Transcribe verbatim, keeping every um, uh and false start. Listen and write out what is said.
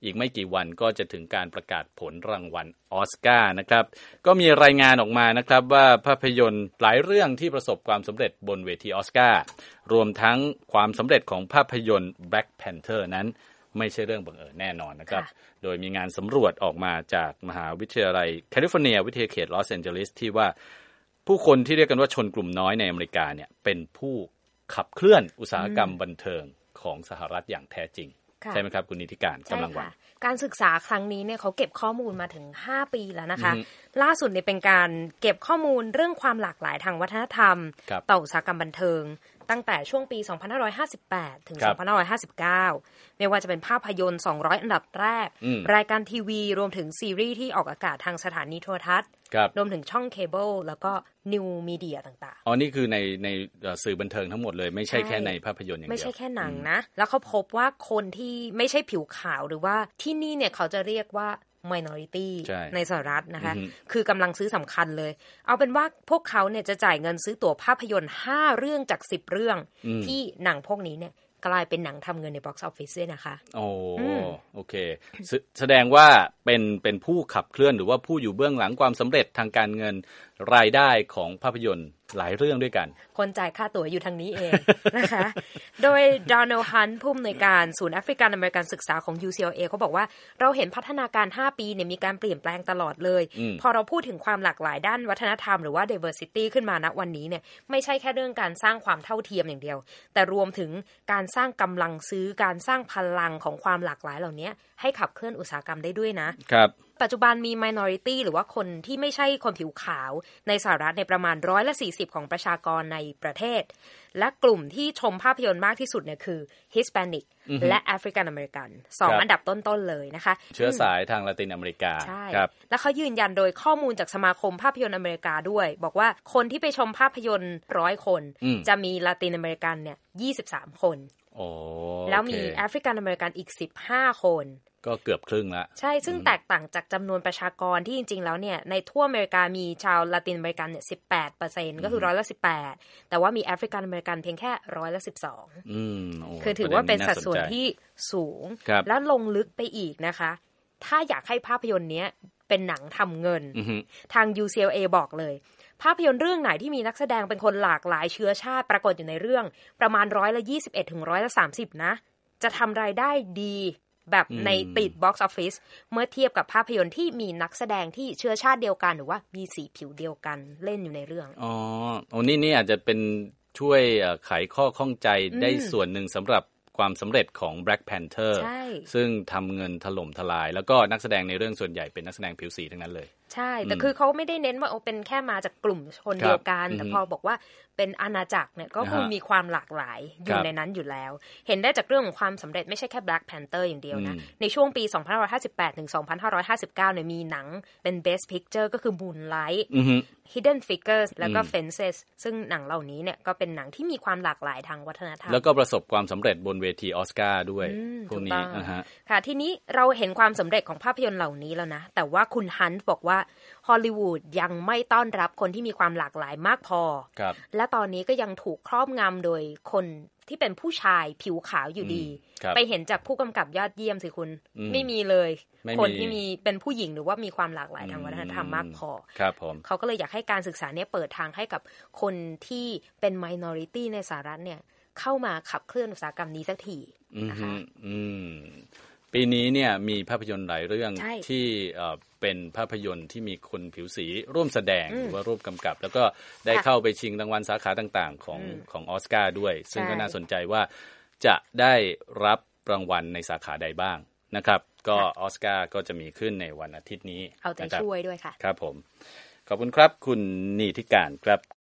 อีกไม่กี่วันก็จะถึงการประกาศผลรางวัลออสการ์นะครับก็มีรายงานออกมานะครับว่าภาพยนตร์หลายเรื่องที่ประสบความสำเร็จบนเวทีออสการ์รวมทั้งความสำเร็จของภาพยนตร์ Black Panther นั้นไม่ใช่เรื่องบังเอิญแน่นอนนะครับโดยมีงานสำรวจออกมาจากมหาวิทยาลัยแคลิฟอร์เนียวิทยาเขตลอสแอนเจลิสที่ว่าผู้คนที่เรียกกันว่าชนกลุ่มน้อยในอเมริกาเนี่ยเป็นผู้ขับเคลื่อนอุตสาหกรรมบันเทิงของสหรัฐอย่างแท้จริงใช่ไหมครับคุณนิติการกำลังวันการศึกษาครั้งนี้เนี่ยเขาเก็บข้อมูลมาถึงห้าปีแล้วนะคะล่าสุดเนี่ยเป็นการเก็บข้อมูลเรื่องความหลากหลายทางวัฒนธรรมต่ออุตสาหกรรมบันเทิงตั้งแต่ช่วงปีสองพันห้าร้อยห้าสิบแปดถึงสองพันห้าร้อยห้าสิบเก้าไม่ว่าจะเป็นภาพยนตร์สองร้อยอันดับแรกรายการทีวีรวมถึงซีรีส์ที่ออกอากาศทางสถานีโทรทัศน์รวมถึงช่องเคเบิลแล้วก็นิวมีเดียต่างๆอ๋อนี่คือในในสื่อบันเทิงทั้งหมดเลยไม่ใช่แค่ในภาพยนตร์อย่างเดียวไม่ใช่แค่หนังนะแล้วเขาพบว่าคนที่ไม่ใช่ผิวขาวหรือว่าที่นี่เนี่ยเขาจะเรียกว่าminority ในสหรัฐนะคะคือกำลังซื้อสำคัญเลยเอาเป็นว่าพวกเขาเนี่ยจะจ่ายเงินซื้อตั๋วภาพยนตร์ห้าเรื่องจากสิบเรื่องที่หนังพวกนี้เนี่ยกลายเป็นหนังทำเงินใน box office ด้วยนะคะโอ้โอเคแสดงว่าเป็นเป็นผู้ขับเคลื่อนหรือว่าผู้อยู่เบื้องหลังความสำเร็จทางการเงินรายได้ของภาพยนตร์หลายเรื่องด้วยกันคนจ่ายค่าตั๋วอยู่ทางนี้เองนะคะโดยโดนัลด์ฮันต์ผู้อำนวยการศูนย์แอฟริกันอเมริกันศึกษาของ ยู ซี แอล เอ เขาบอกว่าเราเห็นพัฒนาการห้าปีเนี่ยมีการเปลี่ยนแปลงตลอดเลยพอเราพูดถึงความหลากหลายด้านวัฒนธรรมหรือว่า diversity ขึ้นมาณวันนี้เนี่ยไม่ใช่แค่เรื่องการสร้างความเท่าเทียมอย่างเดียวแต่รวมถึงการสร้างกำลังซื้อการสร้างพลังของความหลากหลายเหล่านี้ให้ขับเคลื่อนอุตสาหกรรมได้ด้วยนะครับปัจจุบันมี minority หรือว่าคนที่ไม่ใช่คนผิวขาวในสหรัฐในประมาณร้อยละสี่สิบของประชากรในประเทศและกลุ่มที่ชมภาพยนตร์มากที่สุดเนี่ยคือ Hispanic และ African American สองอันดับต้นๆเลยนะคะเชื้อสายทางละตินอเมริกาใช่และเขายืนยันโดยข้อมูลจากสมาคมภาพยนตร์อเมริกาด้วยบอกว่าคนที่ไปชมภาพยนตร์ร้อยคนจะมีละตินอเมริกันเนี่ยยี่สิบสามคนโอ้แล้วมีแอฟริกันอเมริกันอีกสิบห้าคนก็เกือบครึ่งละใช่ซึ่งแตกต่างจากจำนวนประชากรที่จริงๆแล้วเนี่ยในทั่วอเมริกามีชาวละตินอเมริกันเนี่ย สิบแปดเปอร์เซ็นต์ ก็คือร้อยละสิบแปดแต่ว่ามีแอฟริกันอเมริกันเพียงแค่ร้อยละสิบสองอืมคือถือว่าเป็นสัดส่วนที่สูงและลงลึกไปอีกนะคะถ้าอยากให้ภาพยนตร์เนี้ยเป็นหนังทำเงินทาง ยู ซี แอล เอ บอกเลยภาพยนตร์เรื่องไหนที่มีนักแสดงเป็นคนหลากหลายเชื้อชาติปรากฏอยู่ในเรื่องประมาณร้อยละยี่สิบเอ็ดถึงร้อยละสามสิบนะจะทำรายได้ดีแบบในติด box office เมื่อเทียบกับภาพยนตร์ที่มีนักแสดงที่เชื้อชาติเดียวกันหรือว่ามีสีผิวเดียวกันเล่นอยู่ในเรื่องอ๋อโอ้นี่นี่อาจจะเป็นช่วยไขข้อข้องใจได้ส่วนหนึ่งสำหรับความสำเร็จของ Black Panther ซึ่งทำเงินถล่มทลายแล้วก็นักแสดงในเรื่องส่วนใหญ่เป็นนักแสดงผิวสีทั้งนั้นเลยใช่แต่คือเขาไม่ได้เน้นว่าเป็นแค่มาจากกลุ่มคนเดียวกันแต่พอบอกว่าเป็นอาณาจักรเนี่ยก็คือมีความหลากหลายอยู่ในนั้นอยู่แล้วเห็นได้จากเรื่องของความสำเร็จไม่ใช่แค่ Black Panther อย่างเดียวนะในช่วงปีสองพันห้าร้อยห้าสิบแปดถึงสองพันห้าร้อยห้าสิบเก้าเนี่ยมีหนังเป็น Best Picture ก็คือ Moonlight Hidden Figures แล้วก็ Fences ซึ่งหนังเหล่านี้เนี่ยก็เป็นหนังที่มีความหลากหลายทางวัฒนธรรมแล้วก็ประสบความสำเร็จบนเวทีออสการ์ด้วยพวกนี้ค่ะทีนี้เราเห็นความสำเร็จของภาพยนตร์เหล่านี้แล้วนะแต่ว่าคุณฮันต์บอกว่าฮอลลีวูดยังไม่ต้อนรับคนที่มีความหลากหลายมากพอและตอนนี้ก็ยังถูกครอบงำโดยคนที่เป็นผู้ชายผิวขาวอยู่ดีไปเห็นจากผู้กำกับยอดเยี่ยมสิคุณไม่มีเลยคนที่มีเป็นผู้หญิงหรือว่ามีความหลากหลายทางวัฒนธรรมมากพอครับผมเขาก็เลยอยากให้การศึกษาเนี่ยเปิดทางให้กับคนที่เป็น minority ในสหรัฐเนี่ยเข้ามาขับเคลื่อนอุตสาหกรรมนี้สักทีนะคะปีนี้เนี่ยมีภาพยนตร์หลายเรื่องที่เป็นภาพยนตร์ที่มีคนผิวสีร่วมแสดงหรือว่าร่วมกำกับแล้วก็ได้เข้าไปชิงรางวัลสาขาต่างๆของของออสการ์ด้วยซึ่งก็น่าสนใจว่าจะได้รับรางวัลในสาขาใดบ้างนะครับก็ออสการ์ก็จะมีขึ้นในวันอาทิตย์นี้เอาใจช่วยด้วยค่ะครับผมขอบคุณครับคุณนิติการครับ